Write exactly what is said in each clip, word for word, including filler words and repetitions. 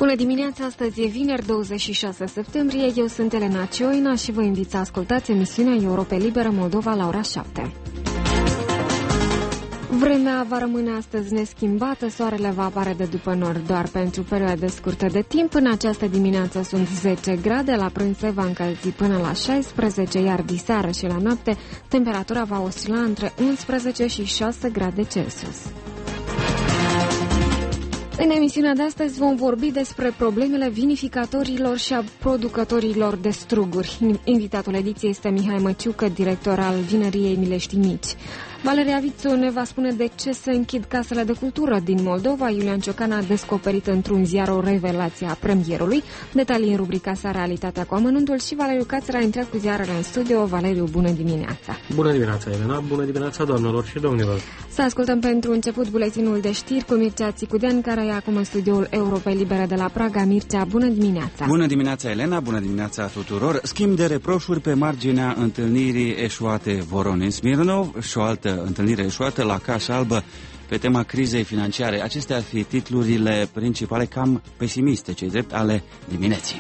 Bună dimineața, astăzi e vineri, douăzeci și șase septembrie, eu sunt Elena Cioina și vă invit să ascultați emisiunea Europa Liberă Moldova la ora șapte. Vremea va rămâne astăzi neschimbată, soarele va apare de după nord doar pentru perioade scurte de timp. În această dimineață sunt zece grade, la prânz se va încălzi până la șaisprezece, iar diseară și la noapte temperatura va oscila între unsprezece și șase grade Celsius. În emisiunea de astăzi vom vorbi despre problemele vinificatorilor și a producătorilor de struguri. Invitatul ediției este Mihai Măciucă, director al vineriei Mileștii Mici. Valeria Vițu ne va spune de ce se închid casele de cultură din Moldova. Iulian Ciocan a descoperit într-un ziar o revelație a premierului. Detalii în rubrica sa Realitatea cu amănuntul și Valeriu Cațăr a intrat cu ziarele în studio. Valeriu, bună dimineața! Bună dimineața, Elena! Bună dimineața, doamnelor și domnilor! Să ascultăm pentru început buletinul de știri cu Mircea Țicudean, care e acum în studioul Europei Libere de la Praga. Mircea, bună dimineața! Bună dimineața, Elena! Bună dimineața tuturor! Schimb de reproșuri pe marginea întâlnirii eșuate Voronin-Smirnov și o altă întâlnire eșuată la Casa Albă pe tema crizei financiare. Acestea ar fi titlurile principale cam pesimiste, cei drept, ale dimineții.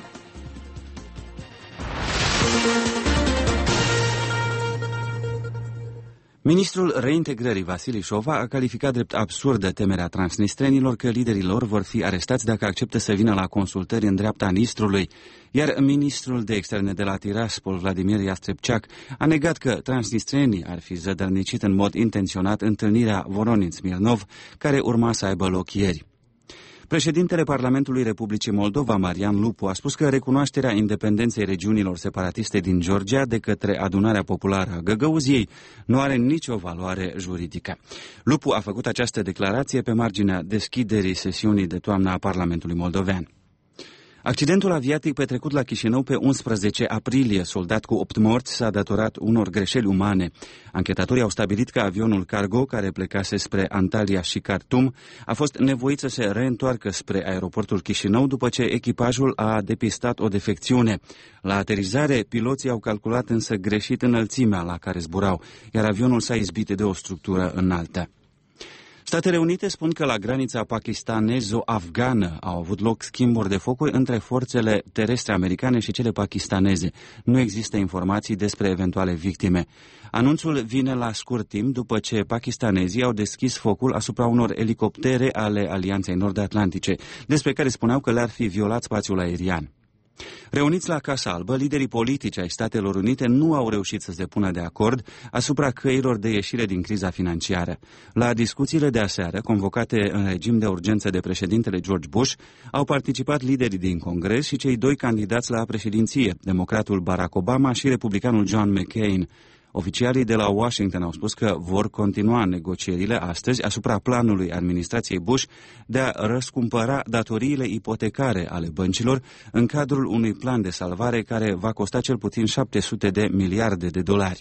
Ministrul reintegrării Vasili Șova a calificat drept absurdă temerea transnistrenilor că liderii lor vor fi arestați dacă acceptă să vină la consultări în dreapta Nistrului, iar ministrul de externe de la Tiraspol, Vladimir Iastrepceac, a negat că transnistrenii ar fi zădărnicit în mod intenționat întâlnirea Voronin-Smirnov, care urma să aibă loc ieri. Președintele Parlamentului Republicii Moldova, Marian Lupu, a spus că recunoașterea independenței regiunilor separatiste din Georgia de către Adunarea Populară a Găgăuziei nu are nicio valoare juridică. Lupu a făcut această declarație pe marginea deschiderii sesiunii de toamnă a Parlamentului Moldovean. Accidentul aviatic petrecut la Chișinău pe unsprezece aprilie, soldat cu opt morți, s-a datorat unor greșeli umane. Anchetatorii au stabilit că avionul cargo, care plecase spre Antalya și Khartoum, a fost nevoit să se reîntoarcă spre aeroportul Chișinău după ce echipajul a depistat o defecțiune. La aterizare, piloții au calculat însă greșit înălțimea la care zburau, iar avionul s-a izbit de o structură înaltă. Statele Unite spun că la granița pakistanezo-afgană au avut loc schimburi de focuri între forțele terestre americane și cele pakistaneze. Nu există informații despre eventuale victime. Anunțul vine la scurt timp după ce pakistanezii au deschis focul asupra unor elicoptere ale Alianței Nord-Atlantice, despre care spuneau că le-ar fi violat spațiul aerian. Reuniți la Casa Albă, liderii politici ai Statelor Unite nu au reușit să se pună de acord asupra căilor de ieșire din criza financiară. La discuțiile de aseară, convocate în regim de urgență de președintele George Bush, au participat liderii din Congres și cei doi candidați la președinție, democratul Barack Obama și republicanul John McCain. Oficialii de la Washington au spus că vor continua negocierile astăzi asupra planului administrației Bush de a răscumpăra datoriile ipotecare ale băncilor în cadrul unui plan de salvare care va costa cel puțin șapte sute de miliarde de dolari.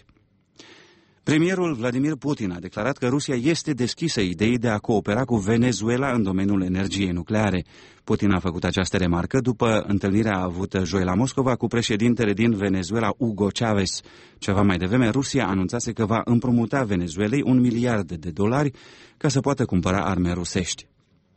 Premierul Vladimir Putin a declarat că Rusia este deschisă ideii de a coopera cu Venezuela în domeniul energiei nucleare. Putin a făcut această remarcă după întâlnirea avută joi la Moscova cu președintele din Venezuela, Hugo Chavez. Ceva mai devreme, Rusia anunțase că va împrumuta Venezuelei un miliard de dolari ca să poată cumpăra arme rusești.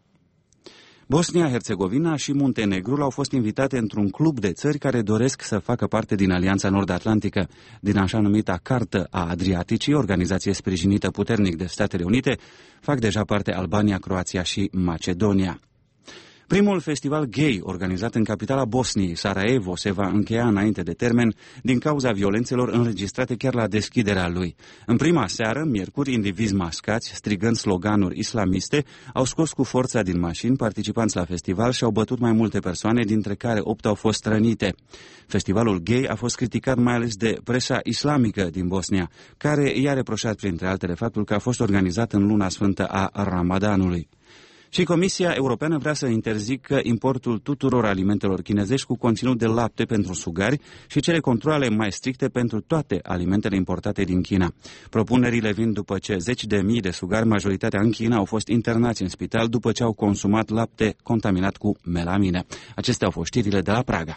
Bosnia-Herzegovina și Muntenegrul au fost invitate într-un club de țări care doresc să facă parte din Alianța Nord-Atlantică. Din așa numita Cartă a Adriaticii, organizație sprijinită puternic de Statele Unite, fac deja parte Albania, Croația și Macedonia. Primul festival gay organizat în capitala Bosniei, Sarajevo, se va încheia înainte de termen din cauza violențelor înregistrate chiar la deschiderea lui. În prima seară, miercuri, indivizi mascați, strigând sloganuri islamiste, au scos cu forța din mașini participanți la festival și au bătut mai multe persoane, dintre care opt au fost rănite. Festivalul gay a fost criticat mai ales de presa islamică din Bosnia, care i-a reproșat, printre altele, faptul că a fost organizat în luna sfântă a Ramadanului. Și Comisia Europeană vrea să interzică importul tuturor alimentelor chinezești cu conținut de lapte pentru sugari și cere controale mai stricte pentru toate alimentele importate din China. Propunerile vin după ce zeci de mii de sugari, majoritatea în China, au fost internați în spital după ce au consumat lapte contaminat cu melamină. Acestea au fost știrile de la Praga.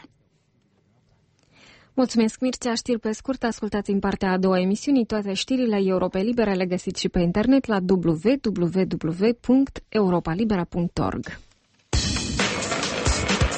Mulțumesc, Mircea. Știri pe scurt, ascultați în partea a doua emisiunii. Toate știrile Europei Libere le găsiți și pe internet la w w w punct europa libera punct org.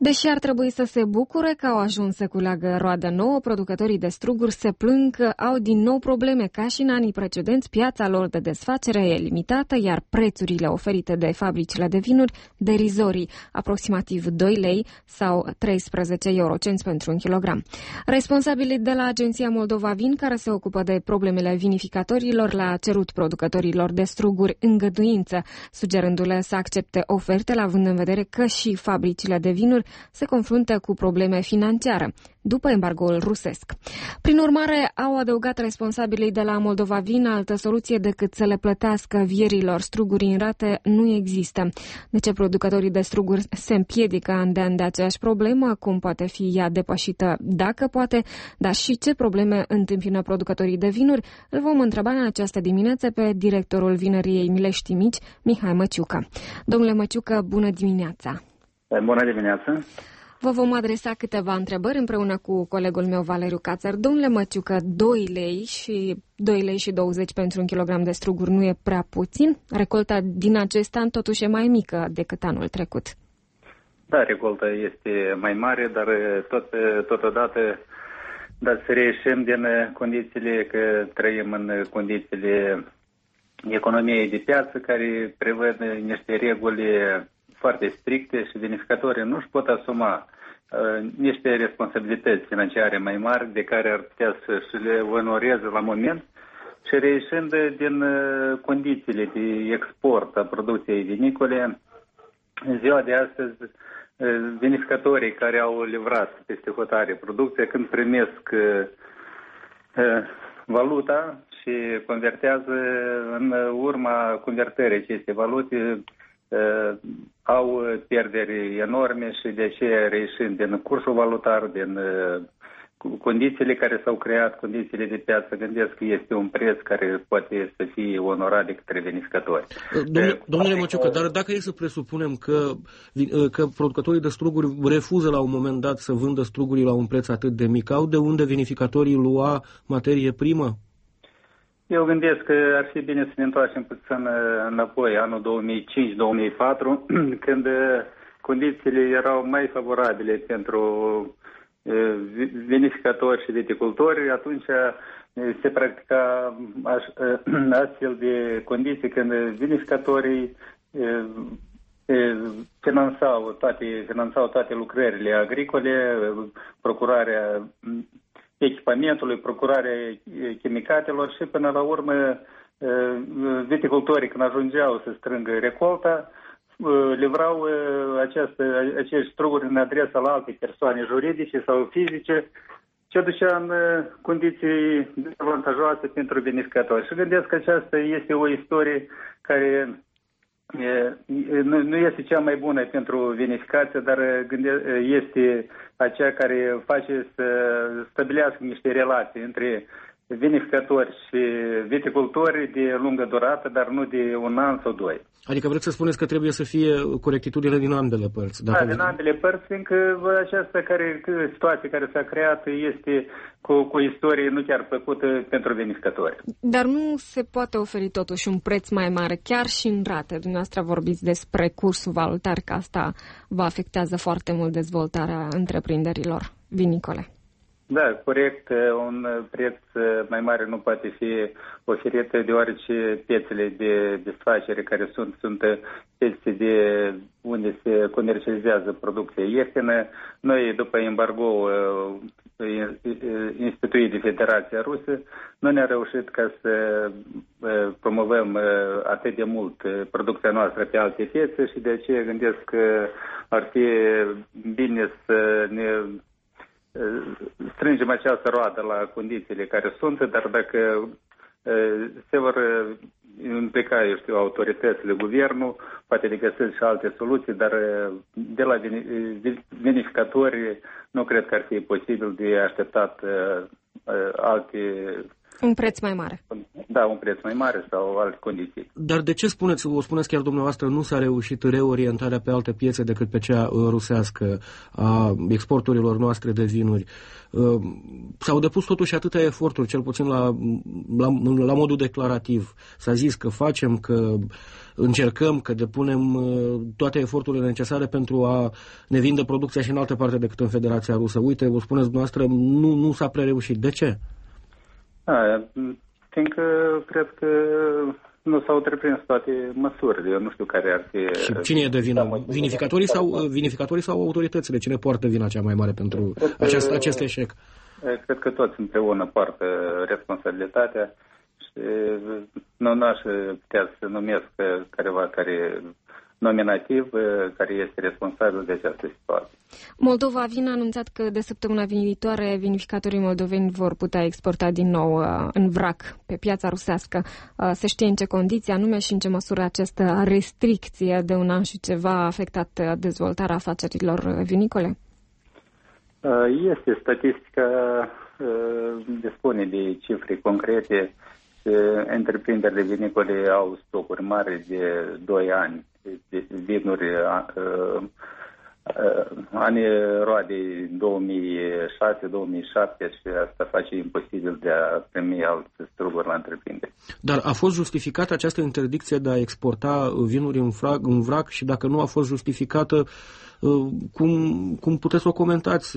Deși ar trebui să se bucure că au ajuns să culeagă roadă nouă, producătorii de struguri se plâng că au din nou probleme. Ca și în anii precedenți, piața lor de desfacere e limitată, iar prețurile oferite de fabricile de vinuri derizorii, aproximativ doi lei sau treisprezece eurocenți pentru un kilogram. Responsabilii de la Agenția Moldova Vin, care se ocupă de problemele vinificatorilor, le-a cerut producătorilor de struguri îngăduință, sugerându-le să accepte oferte, având în vedere că și fabricile de vinuri se confruntă cu probleme financiare după embargoul rusesc. Prin urmare, au adăugat responsabilii de la Moldova Vin, altă soluție decât să le plătească vierilor struguri în rate nu există. De ce producătorii de struguri se împiedică an de an de aceeași problemă, cum poate fi ea depășită, dacă poate, dar și ce probleme întâmpină producătorii de vinuri, îl vom întreba în această dimineață pe directorul vinăriei Milești Mici, Mihai Măciucă. Domnule Măciucă, bună dimineața! Bună dimineața! Vă vom adresa câteva întrebări împreună cu colegul meu Valeriu Cațăr. Domnule Măciucă, doi lei și doi lei și douăzeci pentru un kilogram de struguri nu e prea puțin? Recolta din acest an totuși e mai mică decât anul trecut. Da, recolta este mai mare, dar tot, totodată dar să reieșim din condițiile că trăim în condițiile economiei de piață care prevăd niște reguli foarte stricte și vinificatorii nu își pot asuma uh, niște responsabilități financiare mai mari de care ar putea să și le onoreze la moment și reieșind din uh, condițiile de export a producției vinicole, în ziua de astăzi uh, vinificatorii care au livrat peste hotare producția, când primesc uh, uh, valuta și convertează în urma convertării acestei valute, Uh, au pierderi enorme și de aceea reieșind din cursul valutar, din uh, condițiile care s-au creat, condițiile de piață, gândesc că este un preț care poate să fie onorat de către vinificatori. Domnule, domnule Măciucă, dar dacă e să presupunem că, că producătorii de struguri refuză la un moment dat să vândă strugurii la un preț atât de mic, au de unde vinificatorii lua materie primă? Eu gândesc că ar fi bine să ne întoarcem puțin înapoi, anul două mii cinci două mii patru, când condițiile erau mai favorabile pentru vinificatori și viticultori. Atunci se practica astfel de condiții când vinificatorii finanțau toate, finanțau toate lucrările agricole, procurarea echipamentului, procurarea chimicatelor și până la urmă viticultorii când ajungeau să strângă recolta, livrau această, acești struguri în adresa la alte persoane juridice sau fizice, ce ducea în condiții dezavantajoase pentru vinificatori. Și gândesc că aceasta este o istorie care nu este cea mai bună pentru vinificație, dar este aceea care face să stabilească niște relații între vinificatori și viticultori de lungă durată, dar nu de un an sau doi. Adică vreți să spuneți că trebuie să fie corectitudine din ambele părți? Dacă... Da, din ambele părți, fiindcă această care, situație care s-a creat este cu, cu o istorie nu chiar plăcută pentru vinificatori. Dar nu se poate oferi totuși un preț mai mare, chiar și în rate. Dumneavoastră vorbiți despre cursul valutar, că asta vă afectează foarte mult dezvoltarea întreprinderilor vinicole. Da, corect. Un preț mai mare nu poate fi oferit deoarece piețele de desfacere care sunt, sunt piețe de unde se comercializează producția ieftină. Noi, după embargo instituit de Federația Rusă, nu ne-a reușit ca să promovăm atât de mult producția noastră pe alte piețe și de aceea gândesc că ar fi bine să ne strângem această roadă la condițiile care sunt, dar dacă se vor implica, eu știu, autoritățile, guvernul, poate de găsesc și alte soluții, dar de la vinificatori nu cred că ar fi posibil de așteptat alte... Un preț mai mare. da, un preț mai mare sau alte condiții. Dar de ce spuneți, o spuneți chiar dumneavoastră, nu s-a reușit reorientarea pe alte piețe decât pe cea rusească a exporturilor noastre de vinuri? S-au depus totuși atâtea eforturi, cel puțin la, la, la modul declarativ. S-a zis că facem, că încercăm, că depunem toate eforturile necesare pentru a ne vinde producția și în altă parte decât în Federația Rusă. Uite, vă spuneți dumneavoastră, nu, nu s-a prea reușit. De ce? A, fiindcă cred că nu s-au întreprins toate măsurile. Eu nu știu care ar fi... Și cine e de vină? Vinificatorii sau, vinificatorii sau autoritățile? Cine poartă vina cea mai mare pentru acest, acest eșec? Cred că toți împreună poartă responsabilitatea și nu n-aș putea să numesc careva care nominativ care este responsabil de această situație. Moldova Vin a anunțat că de săptămâna viitoare vinificatorii moldoveni vor putea exporta din nou în vrac pe piața rusească. Se știe în ce condiții anume și în ce măsură această restricție de un an și ceva a afectat dezvoltarea afacerilor vinicole? Este statistica, dispune de cifre concrete. Întreprinderile vinicole au stocuri mari de doi ani de vinuri, anii roade două mii șase două mii șapte și asta face imposibil de a primi alte struguri la întreprindere. Dar a fost justificată această interdicție de a exporta vinuri în, frag, în vrac și dacă nu a fost justificată, cum, cum puteți să o comentați?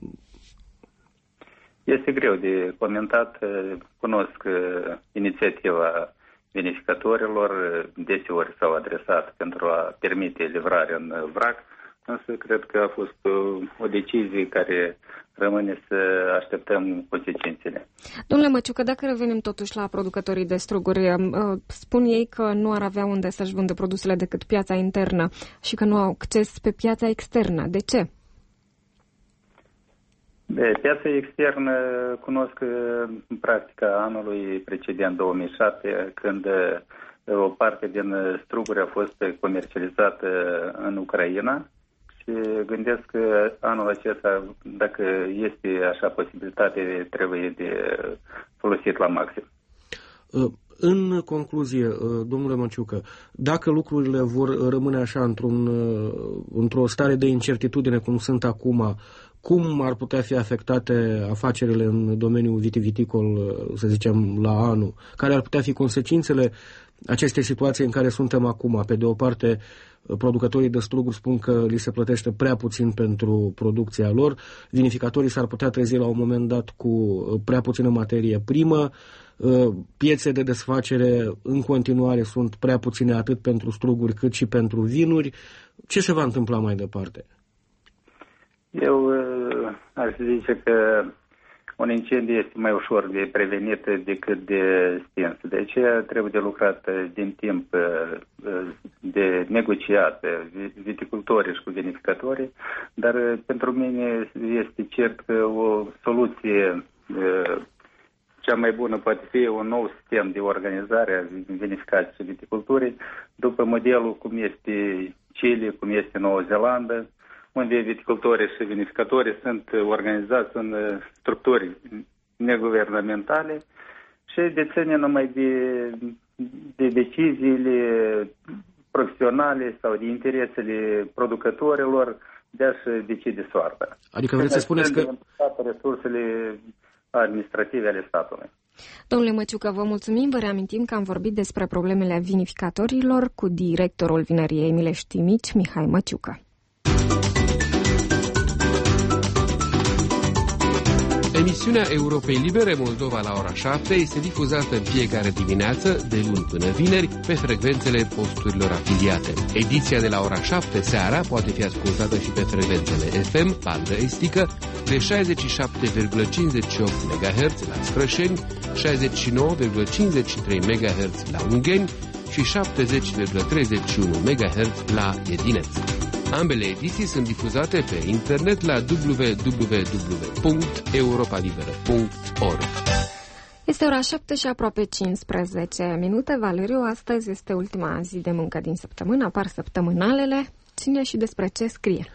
Este greu de comentat. Cunosc inițiativa vinificatorilor, deseori s-au adresat pentru a permite livrarea în vrac, însă cred că a fost o decizie care rămâne să așteptăm consecințele. Domnule Măciucă, dacă revenim totuși la producătorii de struguri, spun ei că nu ar avea unde să-și vândă produsele decât piața internă și că nu au acces pe piața externă. De ce? De piața externă cunosc în practica anului precedent, două mii șapte, când o parte din struguri a fost comercializată în Ucraina și gândesc că anul acesta, dacă este așa posibilitate, trebuie de folosit la maxim. În concluzie, domnule Măciucă, dacă lucrurile vor rămâne așa într-un, într-o stare de incertitudine cum sunt acum, cum ar putea fi afectate afacerile în domeniul vitiviticol, să zicem, la anul? Care ar putea fi consecințele acestei situații în care suntem acum? Pe de o parte, producătorii de struguri spun că li se plătește prea puțin pentru producția lor, vinificatorii s-ar putea trezi la un moment dat cu prea puțină materie primă, piețe de desfacere în continuare sunt prea puține atât pentru struguri cât și pentru vinuri. Ce se va întâmpla mai departe? Eu aș zice că un incendiu este mai ușor de prevenit decât de stins. De aceea trebuie de lucrat din timp, de negociat viticultorii și cu vinificatorii, dar pentru mine este cert că o soluție cea mai bună poate fi un nou sistem de organizare a vinificației și viticulturii, după modelul cum este Chile, cum este Noua Zeelandă, unde viticultorii și vinificatorii sunt organizați în structuri neguvernamentale și deține numai de, de deciziile profesionale sau de interesele producătorilor de a-și decide soarta. Adică vreți să spuneți că... resursele administrative ale statului. Domnule Măciucă, vă mulțumim, vă reamintim că am vorbit despre problemele vinificatorilor cu directorul Vinăriei Milești Mici, Mihai Măciucă. Emisiunea Europei Libere Moldova la ora șapte este difuzată în fiecare dimineață, de luni până vineri, pe frecvențele posturilor afiliate. Ediția de la ora șapte seara poate fi ascultată și pe frecvențele F M, bandă estică, de șaizeci și șapte virgulă cincizeci și opt megahertz la Scrășeni, șaizeci și nouă virgulă cincizeci și trei megahertz la Ungheni și șaptezeci virgulă treizeci și unu megahertz la Edineț. Ambele ediții sunt difuzate pe internet la w w w punct europa liberă punct org. Este ora șapte și aproape cincisprezece minute. Valeriu, astăzi este ultima zi de muncă din săptămână, apar săptămânalele. Cine și despre ce scrie?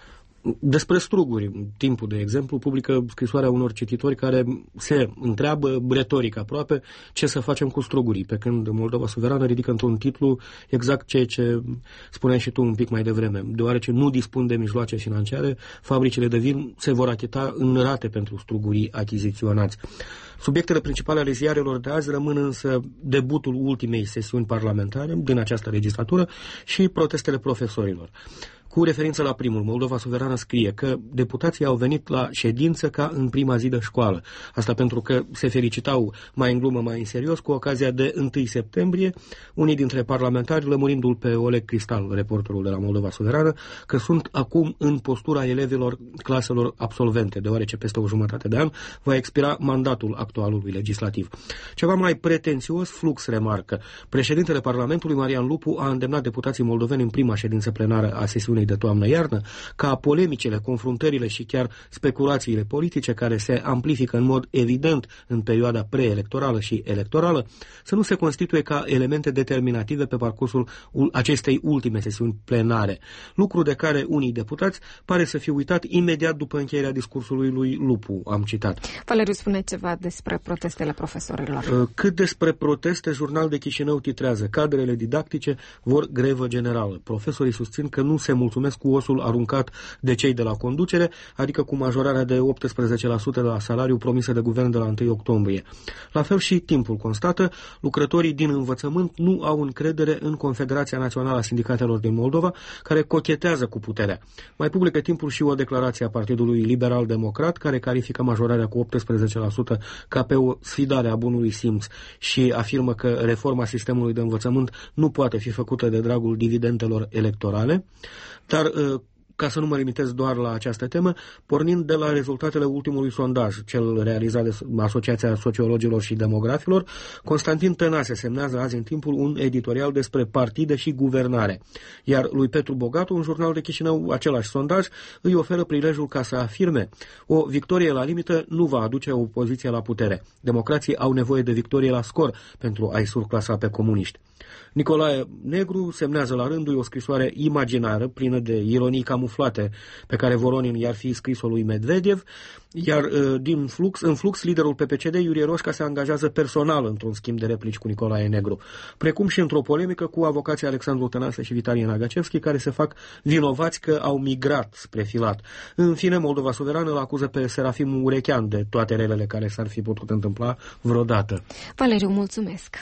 Despre struguri, Timpul, de exemplu, publică scrisoarea unor cititori care se întreabă, retoric aproape, ce să facem cu strugurii, pe când Moldova Suverană ridică într-un titlu exact ceea ce spuneai și tu un pic mai devreme. Deoarece nu dispun de mijloace financiare, fabricile de vin se vor achita în rate pentru strugurii achiziționați. Subiectele principale ale ziarelor de azi rămân însă debutul ultimei sesiuni parlamentare din această legislatură și protestele profesorilor. Cu referință la primul, Moldova Suverană scrie că deputații au venit la ședință ca în prima zi de școală. Asta pentru că se felicitau mai în glumă, mai în serios, cu ocazia de întâi septembrie, unii dintre parlamentari lămurindu-l pe Oleg Cristal, reporterul de la Moldova Suverană, că sunt acum în postura elevilor claselor absolvente, deoarece peste o jumătate de an va expira mandatul actualului legislativ. Ceva mai pretențios, Flux remarcă. Președintele Parlamentului, Marian Lupu, a îndemnat deputații moldoveni în prima ședință plenară a sesiunii de toamnă-iarnă, ca polemicile, confruntările și chiar speculațiile politice care se amplifică în mod evident în perioada preelectorală și electorală să nu se constituie ca elemente determinative pe parcursul acestei ultime sesiuni plenare, lucru de care unii deputați pare să fi uitat imediat după încheierea discursului lui Lupu, am citat. Valeriu, spune ceva despre protestele profesorilor. Cât despre proteste, Jurnal de Chișinău titrează: cadrele didactice vor grevă generală. Profesorii susțin că nu se mulțumesc cu osul aruncat de cei de la conducere, adică cu majorarea de optsprezece la sută la salariu promisă de guvern de la întâi octombrie. La fel și Timpul constată, lucrătorii din învățământ nu au încredere în Confederația Națională a Sindicatelor din Moldova, care cochetează cu puterea. Mai publică Timpul și o declarație a Partidului Liberal-Democrat, care califică majorarea cu optsprezece la sută ca pe o sfidare a bunului simț și afirmă că reforma sistemului de învățământ nu poate fi făcută de dragul dividendelor electorale. Dar, ca să nu mă limitez doar la această temă, pornind de la rezultatele ultimului sondaj, cel realizat de Asociația Sociologilor și Demografilor, Constantin Tănase semnează azi în Timpul un editorial despre partide și guvernare. Iar lui Petru Bogatu, un jurnal de Chișinău, același sondaj, îi oferă prilejul ca să afirme: o victorie la limită nu va aduce opoziția la putere. Democrații au nevoie de victorie la scor pentru a-i surclasa pe comuniști. Nicolae Negru semnează la rândul o scrisoare imaginară, plină de ironii camuflate, pe care Voronin i-ar fi scris-o lui Medvedev, iar din flux, în flux, liderul P P C D, Iurie Roșca, se angajează personal într-un schimb de replici cu Nicolae Negru, precum și într-o polemică cu avocații Alexandru Tănase și Vitalie Nagacevski, care se fac vinovați că au migrat spre Filat. În fine, Moldova Suverană îl acuză pe Serafim Urechean de toate relele care s-ar fi putut întâmpla vreodată. Valeriu, mulțumesc!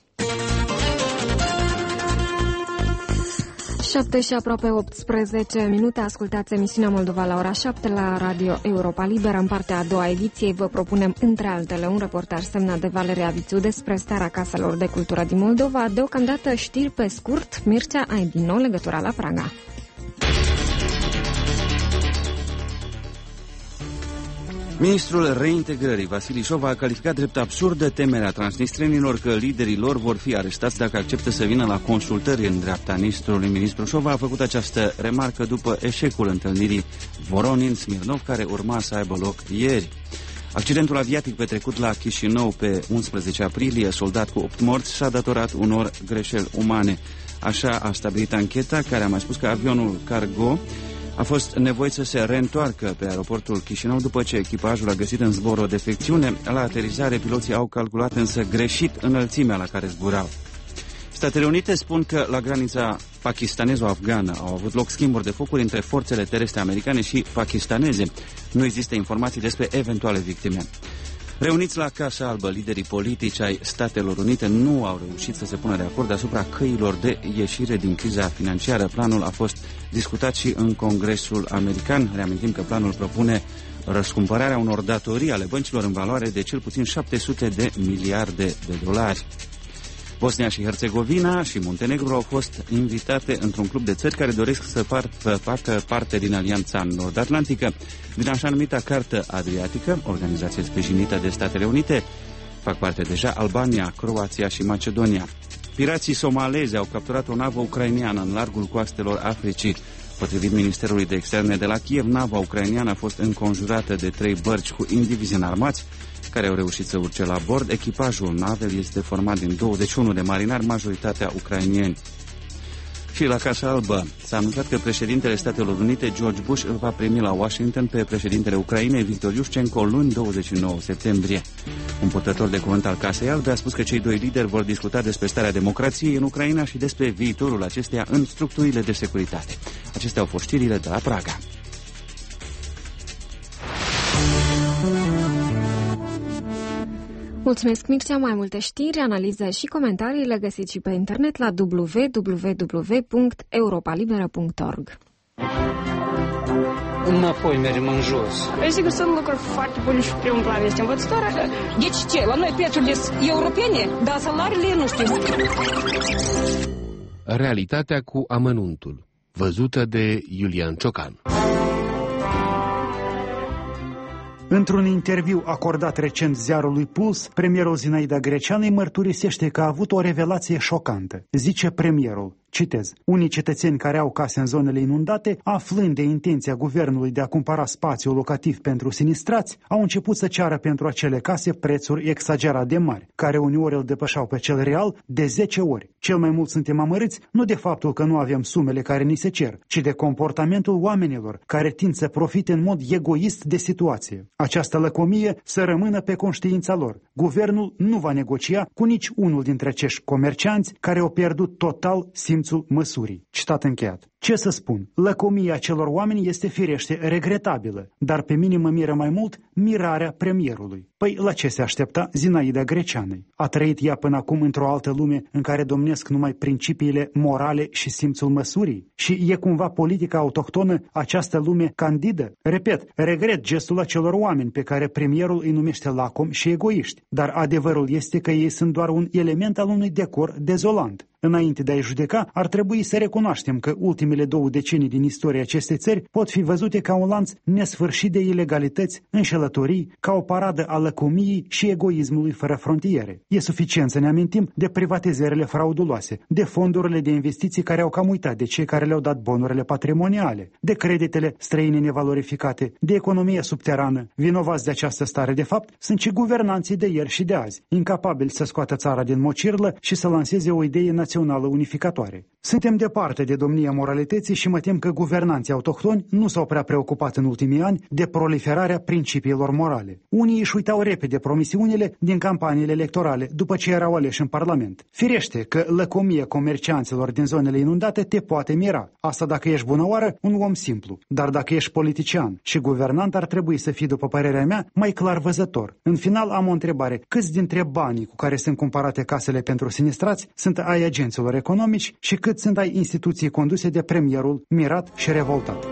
șapte și aproape optsprezece minute, ascultați emisiunea Moldova la ora șapte la Radio Europa Liberă. În partea a doua ediției vă propunem, între altele, un reportaj semnat de Valeria Vițu despre starea caselor de cultură din Moldova. Deocamdată știri pe scurt. Mircea, ai din nou legătura la Praga. Ministrul reintegrării, Vasili Șova, a calificat drept absurdă temerea transnistrenilor că liderii lor vor fi arestați dacă acceptă să vină la consultări în dreapta ministrului. Ministrul Șova a făcut această remarcă după eșecul întâlnirii Voronin-Smirnov, care urma să aibă loc ieri. Accidentul aviatic petrecut la Chișinău pe unsprezece aprilie, soldat cu opt morți, s-a datorat unor greșeli umane. Așa a stabilit ancheta, care a mai spus că avionul cargo a fost nevoit să se reîntoarcă pe aeroportul Chișinău după ce echipajul a găsit în zbor o defecțiune. La aterizare, piloții au calculat însă greșit înălțimea la care zburau. Statele Unite spun că la granița pakistanezo-afgană au avut loc schimburi de focuri între forțele terestre americane și pakistaneze. Nu există informații despre eventuale victime. Reuniți la Casa Albă, liderii politici ai Statelor Unite nu au reușit să se pună de acord asupra căilor de ieșire din criza financiară. Planul a fost discutat și în Congresul American. Reamintim că planul propune răscumpărarea unor datorii ale băncilor în valoare de cel puțin șapte sute de miliarde de dolari. Bosnia și Herțegovina și Muntenegru au fost invitate într-un club de țări care doresc să facă parte din Alianța Nord-Atlantică. Din așa numita Cartă Adriatică, organizație sprijinită de Statele Unite, fac parte deja Albania, Croația și Macedonia. Pirații somalezi au capturat o navă ucraineană în largul coastelor Africii. Potrivit Ministerului de Externe de la Kiev, nava ucraineană a fost înconjurată de trei bărci cu indivizi înarmați care au reușit să urce la bord. Echipajul navei este format din douăzeci și unu de marinari, majoritatea ucrainieni. Și la Casa Albă s-a anunțat că președintele Statelor Unite, George Bush, îl va primi la Washington pe președintele Ucrainei, Victor Iușcenko, luni douăzeci și nouă septembrie. Un purtător de cuvânt al Casei Albe a spus că cei doi lideri vor discuta despre starea democrației în Ucraina și despre viitorul acesteia în structurile de securitate. Acestea au fost știrile de la Praga. Mulțumesc, Mircea. Mai multe știri, analize și comentarii le găsiți și pe internet la w w w punct europa liberă punct org. Înapoi mergem în jos. Sigur, sunt lucruri foarte bune și primul plan este învățătoarea. Deci ce? La noi prețurile europene, dar salariile nu știu. Realitatea cu amănuntul, văzută de Iulian Ciocan. Într-un interviu acordat recent ziarului Puls, premierul Zinaida Greceanu îi mărturisește că a avut o revelație șocantă. Zice premierul, citez, unii cetățeni care au case în zonele inundate, aflând de intenția guvernului de a cumpăra spațiu locativ pentru sinistrați, au început să ceară pentru acele case prețuri exagerat de mari, care uneori îl depășeau pe cel real de zece ori. Cel mai mult suntem amărâți nu de faptul că nu avem sumele care ni se cer, ci de comportamentul oamenilor, care tind să profite în mod egoist de situație. Această lăcomie să rămână pe conștiința lor. Guvernul nu va negocia cu nici unul dintre acești comercianți care au pierdut total simțul măsurii. Citat încheiat. Ce să spun? Lăcomia acelor oameni este firește regretabilă, dar pe mine mă miră mai mult mirarea premierului. Păi la ce se aștepta Zinaida Greceanei? A trăit ea până acum într-o altă lume în care domnesc numai principiile morale și simțul măsurii? Și e cumva politica autohtonă această lume candidă? Repet, regret gestul acelor oameni pe care premierul îi numește lacom și egoiști, dar adevărul este că ei sunt doar un element al unui decor dezolant. Înainte de a-i judeca, ar trebui să recunoaștem că ultimele două decenii din istoria acestei țări pot fi văzute ca un lanț nesfârșit de ilegalități, înșelătorii, ca o paradă a lăcomiei și egoismului fără frontiere. E suficient să ne amintim de privatizările frauduloase, de fondurile de investiții care au cam uitat de cei care le-au dat bonurile patrimoniale, de creditele străine nevalorificate, de economia subterană. Vinovați de această stare, de fapt, sunt și guvernanții de ieri și de azi, incapabili să scoată țara din mocirlă și să lanseze o idee națională unificatoare. Suntem departe de domnia moralității și mă tem că guvernanții autohtoni nu s-au prea preocupat în ultimii ani de proliferarea principiilor morale. Unii își uitau repede promisiunile din campaniile electorale după ce erau aleși în Parlament. Firește că lăcomia comercianților din zonele inundate te poate mira. Asta dacă ești bunăoară, un om simplu. Dar dacă ești politician și guvernant, ar trebui să fii, după părerea mea, mai clar văzător. În final am o întrebare. Câți dintre banii cu care sunt cumpărate casele pentru sinistrați sunt ai agenților economici și cât sunt ai instituții conduse de premierul mirat și revoltat?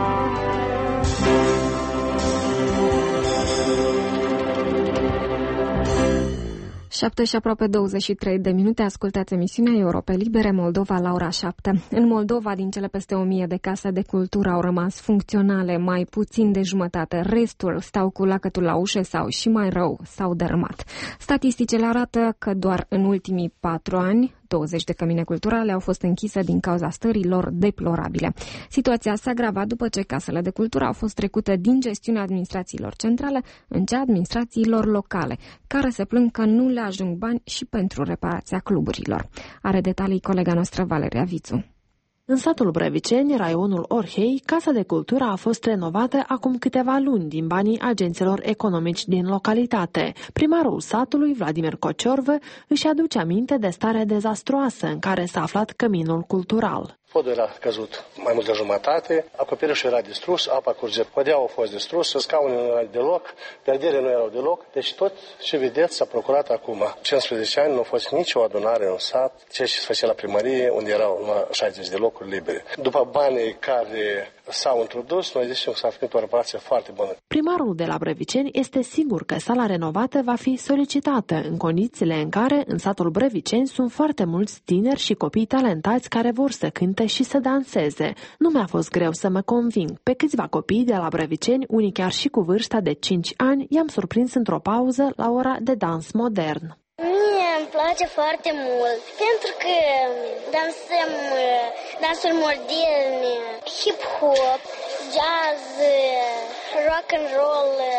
șapte și aproape douăzeci și trei de minute, ascultați emisiunea Europa Libere, Moldova la ora șapte. În Moldova, din cele peste o mie de case de cultură au rămas funcționale mai puțin de jumătate. Restul stau cu lacătul la ușă sau, și mai rău, s-au dărâmat. Statisticile arată că doar în ultimii patru ani, douăzeci de cămine culturale au fost închise din cauza stării lor deplorabile. Situația s-a agravat după ce casele de cultură au fost trecute din gestiunea administrațiilor centrale în cea administrațiilor locale, care se plâng că nu le ajung bani și pentru reparația cluburilor. Are detalii colega noastră Valeria Vițu. În satul Brăviceni, raionul Orhei, Casa de Cultură a fost renovată acum câteva luni din banii agenților economici din localitate. Primarul satului, Vladimir Cociorvă, își aduce aminte de starea dezastruoasă în care s-a aflat căminul cultural. Podul era căzut mai mult de jumătate, acoperișul era distrus, apa curge, podeaua a fost distrusă, scaunele nu erau deloc, perdere nu erau deloc, deci tot ce vedeți s-a procurat acum. cincisprezece ani nu a fost nicio adunare în sat, ceea ce se făcea la primărie, unde erau numai șaizeci de locuri libere. După banii care s-au introdus, noi zicem că s-a făcut o reparație foarte bună. Primarul de la Brăviceni este sigur că sala renovată va fi solicitată în condițiile în care în satul Brăviceni sunt foarte mulți tineri și copii talentați care vor să cânte și să danseze. Nu mi-a fost greu să mă conving. Pe câțiva copii de la Brăviceni, unii chiar și cu vârsta de cinci ani, i-am surprins într-o pauză la ora de dans modern. Mie îmi place foarte mult, pentru că dansăm dansuri moderne, hip-hop, jazz, rock and roll,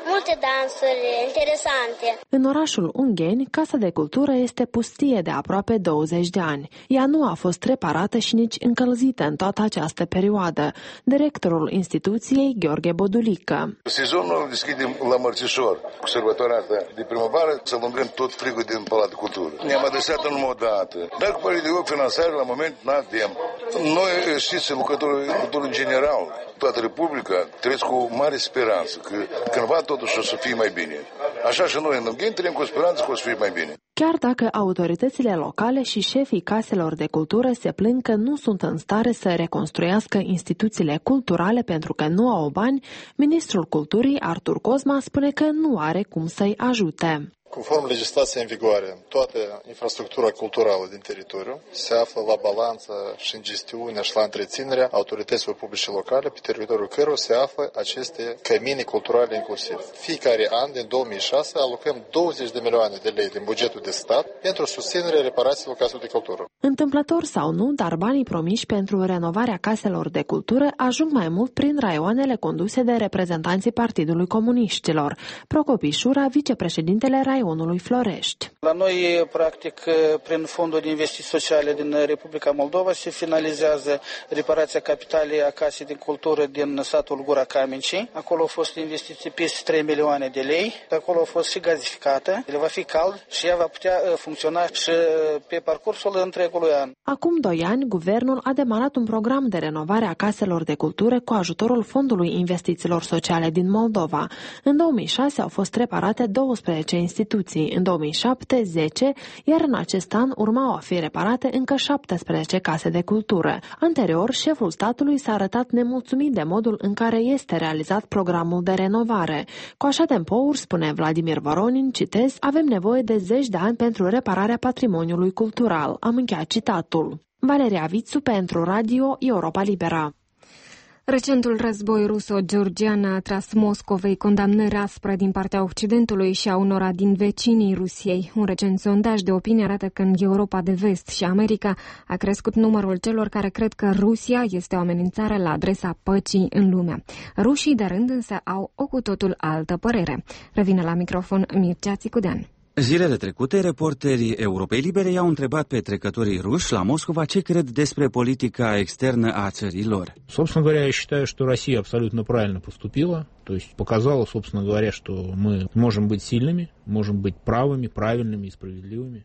multe dansuri interesante. În orașul Ungheni, Casa de Cultură este pustie de aproape douăzeci de ani. Ea nu a fost reparată și nici încălzită în toată această perioadă. Directorul instituției, Gheorghe Bodulică. Sezonul deschidem la Mărțișor, cu sărbătoarea asta de primăvară, să alungăm tot frigul din Palatul Cultură. Ne-am adresat numai o dată. Dacă pare de o finanțare, la moment n-avem. Noi, știți, lucrătorii cultură în general, toată Republica, trăiesc cu mare speranță că cândva totuși o să fie mai bine. Așa și noi în Ungheni trăim cu speranță că o să fie mai bine. Chiar dacă autoritățile locale și șefii caselor de cultură se plâng că nu sunt în stare să reconstruiască instituțiile culturale pentru că nu au bani, ministrul culturii, Artur Cozma, spune că nu are cum să-i ajute. Conform legislației în vigoare, toată infrastructura culturală din teritoriu se află la balanță și în gestiunea și la întreținerea autorităților publice locale, pe teritoriul cărora se află aceste cămini culturale inclusiv. Fiecare an, din două mii șase, alocăm douăzeci de milioane de lei din bugetul de stat pentru susținerea reparațiilor caselor de cultură. Întâmplător sau nu, dar banii promiși pentru renovarea caselor de cultură ajung mai mult prin raioanele conduse de reprezentanții Partidului Comuniștilor. Procopi Șura, vicepreședintele raionului Florești. La noi, practic, prin Fondul de Investiții Sociale din Republica Moldova se finalizează reparația capitalei a Casei de Cultură din satul Gura Camincii. Acolo au fost investiții peste trei milioane de lei. Acolo a fost și gazificată. El va fi cald și ea va putea funcționa și pe parcursul întregului an. Acum doi ani, guvernul a demarat un program de renovare a caselor de cultură cu ajutorul Fondului Investițiilor Sociale din Moldova. În două mii șase au fost reparate douăsprezece instituții. În două mii șapte, zece, iar în acest an urmau a fi reparate încă șaptesprezece case de cultură. Anterior, șeful statului s-a arătat nemulțumit de modul în care este realizat programul de renovare. Cu așa tempouri, spune Vladimir Voronin, citez, avem nevoie de zeci de ani pentru repararea patrimoniului cultural. Am încheiat citatul. Valeria Vițu pentru Radio Europa Libera. Recentul război ruso-georgian a tras Moscovei condamnări aspre din partea Occidentului și a unora din vecinii Rusiei. Un recent sondaj de opinie arată că în Europa de Vest și America a crescut numărul celor care cred că Rusia este o amenințare la adresa păcii în lume. Rușii de rând însă au o cu totul altă părere. Revine la microfon Mircea Țicudean. Zilele trecute, reporterii Europei Libere i-au întrebat pe trecătorii ruși la Moscova ce cred despre politica externă a țării lor. Собственно говоря, я считаю, что Россия абсолютно правильно поступила, то есть показала, собственно говоря, что мы можем быть сильными, можем быть правыми, правильными и справедливыми.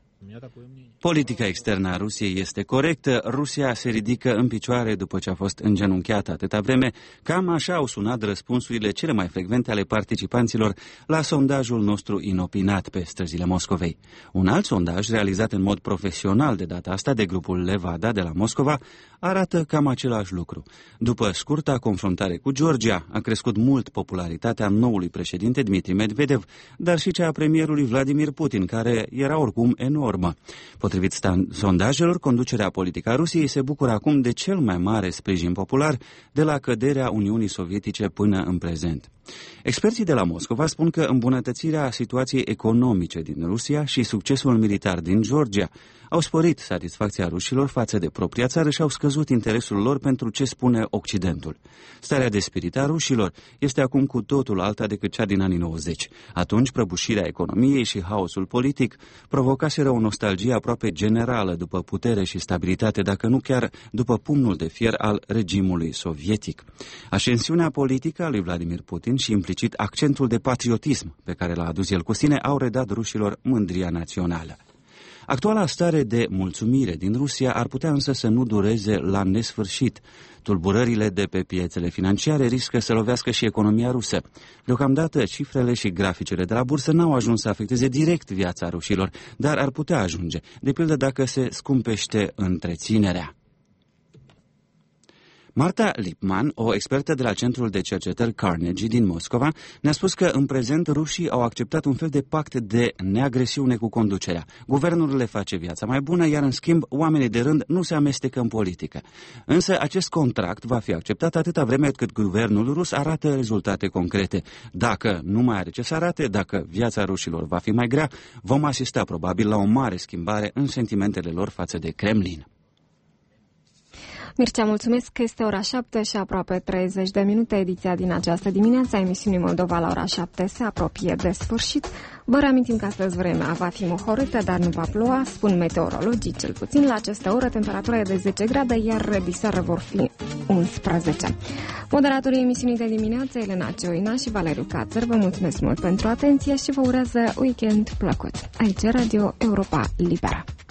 Politica externă a Rusiei este corectă. Rusia se ridică în picioare după ce a fost îngenunchiată atâta vreme. Cam așa au sunat răspunsurile cele mai frecvente ale participanților la sondajul nostru inopinat pe străzile Moscovei. Un alt sondaj, realizat în mod profesional de data asta de grupul Levada de la Moscova, arată cam același lucru. După scurta confruntare cu Georgia, a crescut mult popularitatea noului președinte Dmitri Medvedev, dar și cea a premierului Vladimir Putin, care era oricum enormă. Potrivit sondajelor, conducerea politică a Rusiei se bucură acum de cel mai mare sprijin popular de la căderea Uniunii Sovietice până în prezent. Experții de la Moscova spun că îmbunătățirea situației economice din Rusia și succesul militar din Georgia au sporit satisfacția rușilor față de propria țară și au scăzut interesul lor pentru ce spune Occidentul. Starea de spirit a rușilor este acum cu totul alta decât cea din anii nouăzeci. Atunci, prăbușirea economiei și haosul politic provocaseră o nostalgie aproape generală după putere și stabilitate, dacă nu chiar după pumnul de fier al regimului sovietic. Ascensiunea politică a lui Vladimir Putin și implicit accentul de patriotism pe care l-a adus el cu sine au redat rușilor mândria națională. Actuala stare de mulțumire din Rusia ar putea însă să nu dureze la nesfârșit. Tulburările de pe piețele financiare riscă să lovească și economia rusă. Deocamdată, cifrele și graficele de la bursă n-au ajuns să afecteze direct viața rușilor, dar ar putea ajunge, de pildă dacă se scumpește întreținerea. Marta Lipman, o expertă de la Centrul de Cercetări Carnegie din Moscova, ne-a spus că în prezent rușii au acceptat un fel de pact de neagresiune cu conducerea. Guvernul le face viața mai bună, iar în schimb oamenii de rând nu se amestecă în politică. Însă acest contract va fi acceptat atâta vreme cât guvernul rus arată rezultate concrete. Dacă nu mai are ce să arate, dacă viața rușilor va fi mai grea, vom asista probabil la o mare schimbare în sentimentele lor față de Kremlin. Mircea, mulțumesc că este ora șapte și aproape treizeci de minute. Ediția din această dimineață a emisiunii Moldova la ora șapte se apropie de sfârșit. Vă reamintim că astăzi vremea va fi mohorâtă, dar nu va ploua, spun meteorologii cel puțin. La această oră temperatura e de zece grade, iar diseară vor fi unsprezece. Moderatorii emisiunii de dimineață, Elena Cioina și Valeriu Cațăr, vă mulțumesc mult pentru atenție și vă urează weekend plăcut. Aici Radio Europa Liberă.